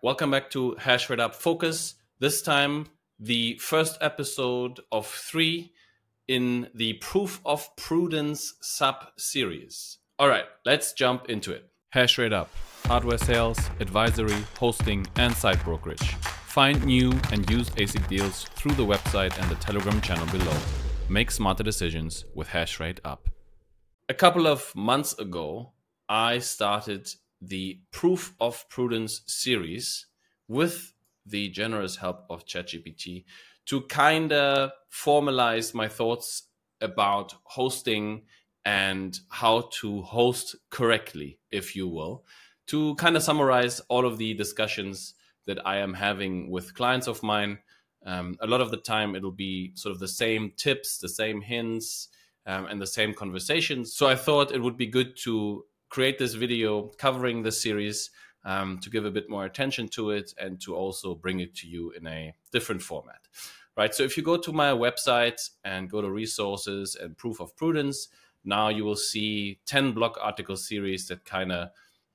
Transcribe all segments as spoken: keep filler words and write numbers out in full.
welcome back to Hash Rate Up Focus. This time, the first episode of three in the Proof of Prudence sub-series. All right, let's jump into it. Hash Rate Up, hardware sales, advisory, hosting, and site brokerage. Find new and used A S I C deals through the website and the Telegram channel below. Make smarter decisions with Hash Rate Up. A couple of months ago, I started the Proof of Prudence series with the generous help of ChatGPT to kind of formalize my thoughts about hosting and how to host correctly, if you will, to kind of summarize all of the discussions that I am having with clients of mine. Um, a lot of the time, it'll be sort of the same tips, the same hints, um, and the same conversations. So I thought it would be good to create this video covering this series um, to give a bit more attention to it and to also bring it to you in a different format, right? So if you go to my website and go to resources and Proof of Prudence, now you will see ten blog article series that kind of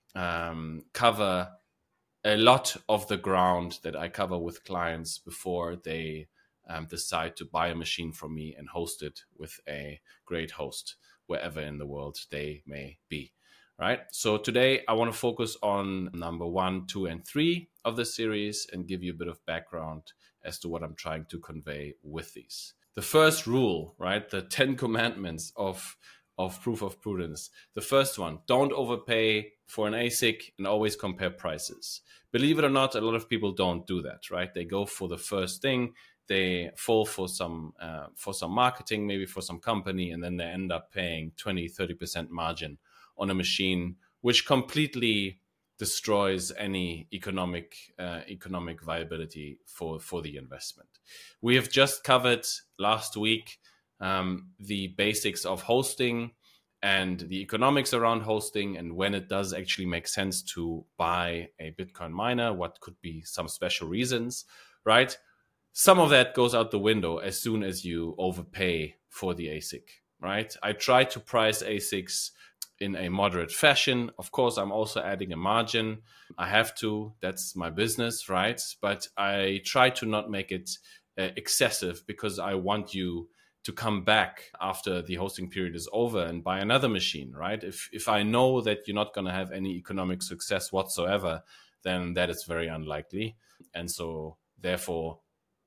um, cover a lot of the ground that I cover with clients before they um, decide to buy a machine from me and host it with a great host wherever in the world they may be. Right. So today I want to focus on number one, two, and three of the series and give you a bit of background as to what I'm trying to convey with these. The first rule, right? The ten commandments of, of Proof of Prudence. The first one, don't overpay for an A S I C and always compare prices. Believe it or not, a lot of people don't do that, right? They go for the first thing. They fall for some uh, for some marketing, maybe for some company, and then they end up paying twenty, thirty percent margin on a machine, which completely destroys any economic uh, economic viability for, for the investment. We have just covered last week um, the basics of hosting and the economics around hosting and when it does actually make sense to buy a Bitcoin miner, what could be some special reasons, right? Some of that goes out the window as soon as you overpay for the A S I C, right? I try to price A S I Cs in a moderate fashion. Of course, I'm also adding a margin. I have to, that's my business, right? But I try to not make it uh, excessive because I want you to come back after the hosting period is over and buy another machine, right? If if I know that you're not going to have any economic success whatsoever, then that is very unlikely. And so therefore,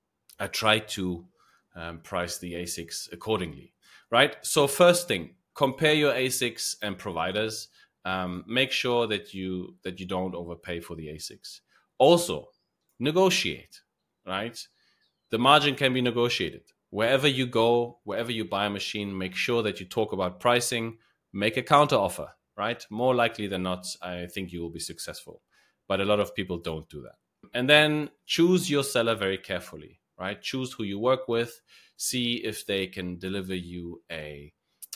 I try to um, price the A S I Cs accordingly, right? So first thing, compare your A S I Cs and providers. Um, make sure that you that you don't overpay for the A S I Cs. Also, negotiate, right? The margin can be negotiated. Wherever you go, wherever you buy a machine, make sure that you talk about pricing, make a counter offer, right? More likely than not, I think you will be successful. But a lot of people don't do that. And then choose your seller very carefully, right? Choose who you work with. See if they can deliver you a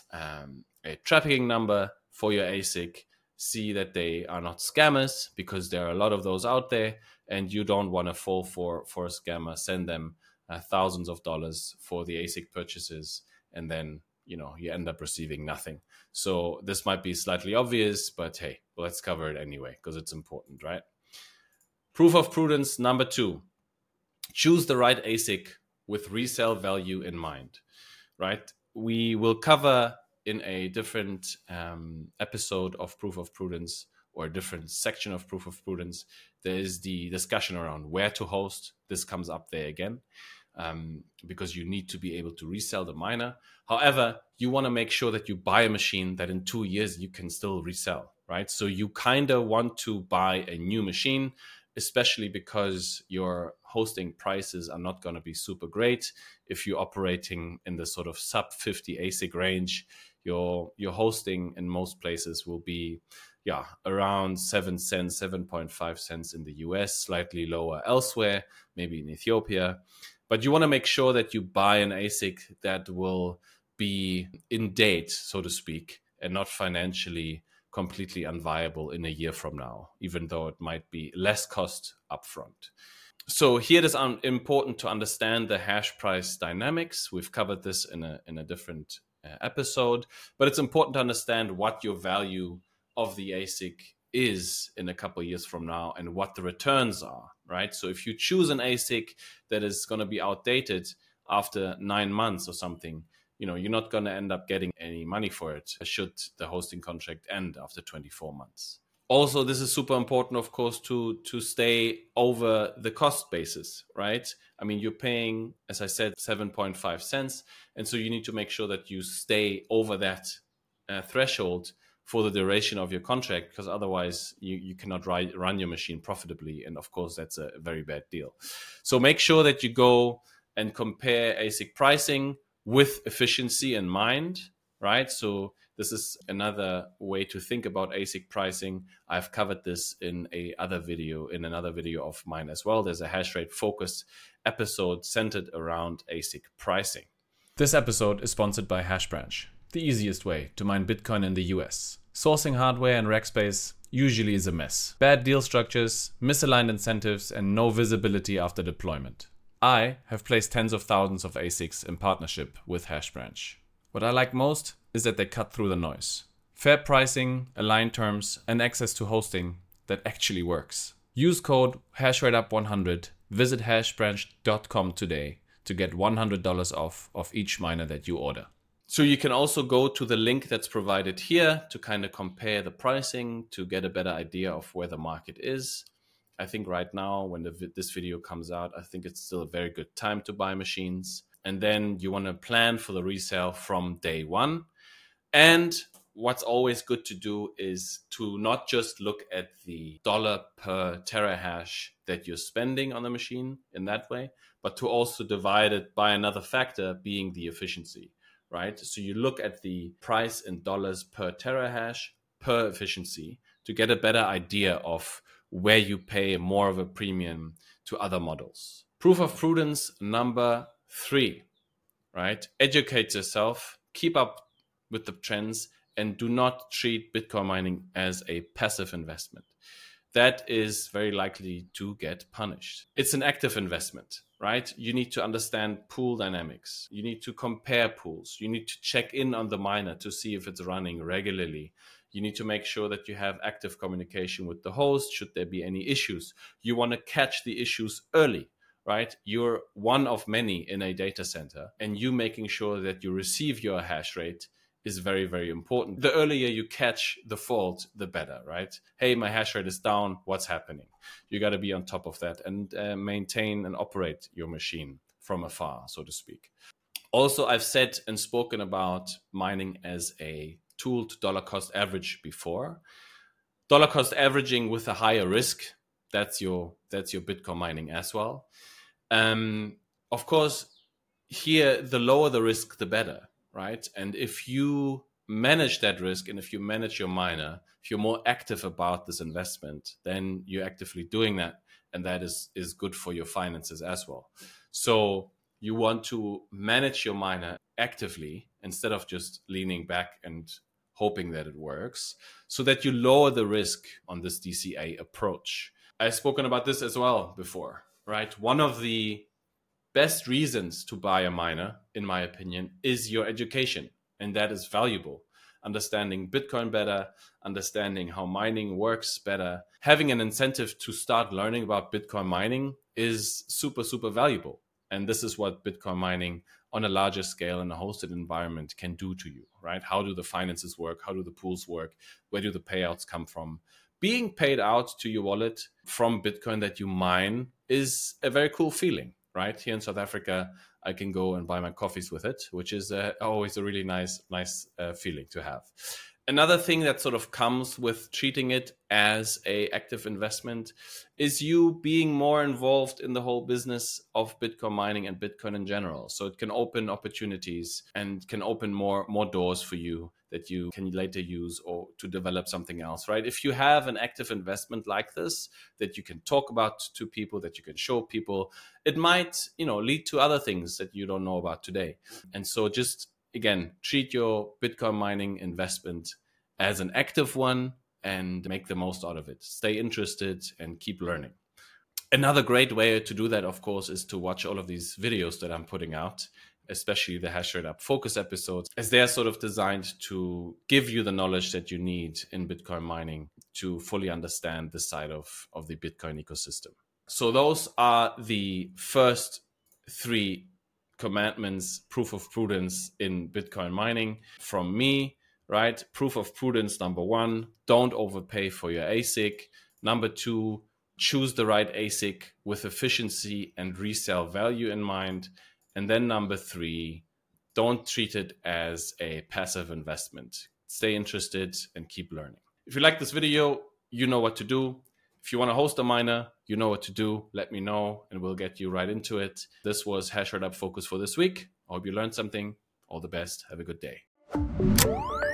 Um, a trafficking number for your A S I C. See that they are not scammers because there are a lot of those out there and you don't want to fall for, for a scammer. Send them uh, thousands of dollars for the A S I C purchases and then, you know, you end up receiving nothing. So this might be slightly obvious, but hey, let's cover it anyway because it's important, right? Proof of Prudence number two. Choose the right A S I C with resale value in mind, right? We will cover in a different um, episode of Proof of Prudence or a different section of Proof of Prudence. There is the discussion around where to host. This comes up there again um, because you need to be able to resell the miner. However, you want to make sure that you buy a machine that in two years you can still resell, right? So you kind of want to buy a new machine, especially because your hosting prices are not going to be super great. If you're operating in the sort of sub fifty A S I C range, your your hosting in most places will be yeah, around seven cents, seven point five cents in the U S, slightly lower elsewhere, maybe in Ethiopia. But you want to make sure that you buy an A S I C that will be in date, so to speak, and not financially completely unviable in a year from now, even though it might be less cost upfront. So here it is important to understand the hash price dynamics. We've covered this in a in a different uh, episode, but it's important to understand what your value of the A S I C is in a couple of years from now and what the returns are, right? So if you choose an A S I C that is going to be outdated after nine months or something, you know, you're not going to end up getting any money for it should the hosting contract end after twenty-four months. Also, this is super important, of course, to, to stay over the cost basis, right? I mean, you're paying, as I said, seven point five cents. And so you need to make sure that you stay over that uh, threshold for the duration of your contract, because otherwise you, you cannot ri- run your machine profitably. And of course, that's a very bad deal. So make sure that you go and compare A S I C pricing with efficiency in mind, right? So this is another way to think about A S I C pricing. I've covered this in a other video, in another video of mine as well. There's a hash rate focus episode centered around A S I C pricing. This episode is sponsored by HashBranch, the easiest way to mine Bitcoin in the U S. Sourcing hardware and rack space usually is a mess. Bad deal structures, misaligned incentives, and no visibility after deployment. I have placed tens of thousands of A S I Cs in partnership with HashBranch. What I like most is that they cut through the noise. Fair pricing, aligned terms, and access to hosting that actually works. Use code HashRateUp one hundred, visit hashbranch dot com today to get one hundred dollars off of each miner that you order. So you can also go to the link that's provided here to kind of compare the pricing to get a better idea of where the market is. I think right now, when the, this video comes out, I think it's still a very good time to buy machines. And then you want to plan for the resale from day one. And what's always good to do is to not just look at the dollar per terahash that you're spending on the machine in that way, but to also divide it by another factor, being the efficiency, right? So you look at the price in dollars per terahash per efficiency to get a better idea of where you pay more of a premium to other models. Proof of prudence number three, right? Educate yourself, keep up with the trends, and do not treat Bitcoin mining as a passive investment. That is very likely to get punished. It's an active investment, right? You need to understand pool dynamics. You need to compare pools. You need to check in on the miner to see if it's running regularly. You need to make sure that you have active communication with the host should there be any issues. You want to catch the issues early, right? You're one of many in a data center, and you making sure that you receive your hash rate is very, very important. The earlier you catch the fault, the better, right? Hey, my hash rate is down. What's happening? You got to be on top of that and uh, maintain and operate your machine from afar, so to speak. Also, I've said and spoken about mining as a tool to dollar cost average before. Dollar cost averaging with a higher risk, that's your that's your Bitcoin mining as well. Um, of course, here, the lower the risk, the better, right? And if you manage that risk and if you manage your miner, if you're more active about this investment, then you're actively doing that. And that is, is good for your finances as well. So you want to manage your miner actively instead of just leaning back and hoping that it works, so that you lower the risk on this D C A approach. I've spoken about this as well before, right? One of the best reasons to buy a miner, in my opinion, is your education. And that is valuable. Understanding Bitcoin better, understanding how mining works better, having an incentive to start learning about Bitcoin mining is super, super valuable. And this is what Bitcoin mining on a larger scale in a hosted environment can do to you, right? How do the finances work? How do the pools work? Where do the payouts come from? Being paid out to your wallet from Bitcoin that you mine is a very cool feeling, right? Here in South Africa, I can go and buy my coffees with it, which is uh, always a really nice, nice uh, feeling to have. Another thing that sort of comes with treating it as a active investment is you being more involved in the whole business of Bitcoin mining and Bitcoin in general. So it can open opportunities and can open more, more doors for you that you can later use or to develop something else, right? If you have an active investment like this that you can talk about to people, that you can show people, it might, you know, lead to other things that you don't know about today. And so just, again, treat your Bitcoin mining investment as an active one and make the most out of it. Stay interested and keep learning. Another great way to do that, of course, is to watch all of these videos that I'm putting out, especially the HashRateUp focus episodes, as they are sort of designed to give you the knowledge that you need in Bitcoin mining to fully understand this side of, of the Bitcoin ecosystem. So those are the first three commandments, proof of prudence in Bitcoin mining from me, right? Proof of prudence, number one, don't overpay for your A S I C. Number two, choose the right A S I C with efficiency and resale value in mind. And then number three, don't treat it as a passive investment. Stay interested and keep learning. If you like this video, you know what to do. If you want to host a miner, you know what to do. Let me know and we'll get you right into it. This was Hashrate Up Focus for this week. I hope you learned something. All the best. Have a good day.